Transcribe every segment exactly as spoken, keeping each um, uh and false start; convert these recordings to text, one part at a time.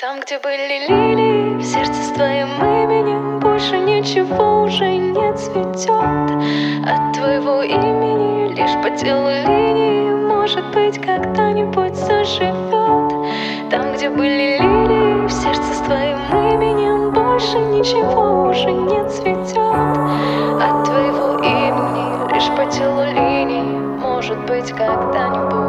Там, где были лилии, в сердце с твоим именем больше ничего уже не цветет. От твоего имени лишь по телу линии, может быть, когда-нибудь заживет. Там, где были лилии, в сердце с твоим именем больше ничего уже не цветет. От твоего имени лишь по телу линии, может быть, когда-нибудь.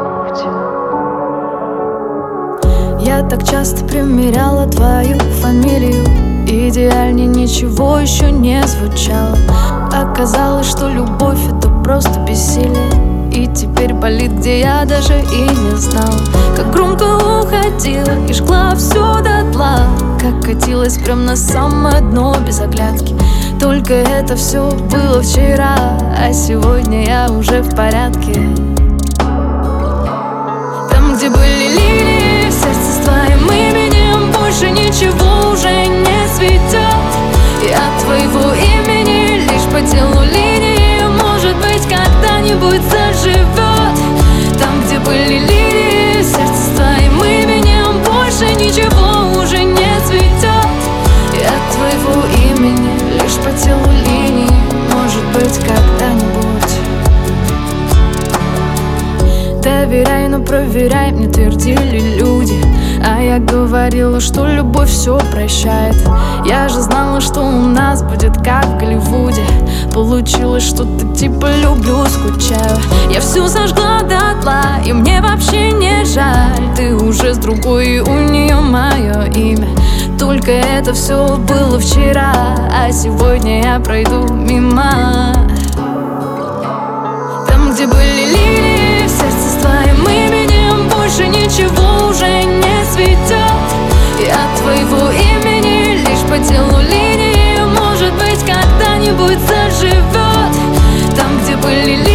Я так часто примеряла твою фамилию, идеальнее ничего еще не звучало. Оказалось, что любовь — это просто бессилие, и теперь болит, где я даже и не знала. Как громко уходила и жгла все дотла, как катилась прям на самое дно без оглядки. Только это все было вчера, а сегодня я уже в порядке. Там, где были лилии, в сердце с твоим именем больше ничего уже не цветет. И от твоего имени лишь по телу линии, может быть, когда-нибудь заживет. Там, где были лилии, в сердце с твоим именем больше ничего уже не цветет. И от твоего имени лишь по телу линии, может быть, когда-нибудь. Доверяй, но проверяй, мне твердили люди, а я говорила, что любовь все прощает. Я же знала, что у нас будет как в Голливуде. Получилось что-то типа люблю, скучаю. Я все сожгла дотла, и мне вообще не жаль. Ты уже с другой, и у нее мое имя. Только это все было вчера, а сегодня я пройду мимо. Там, где были лилии, в сердце с твоим именем больше ничего уже не цветет. И от твоего имени лишь по телу линии, может быть, когда-нибудь заживет. Там, где были лилии,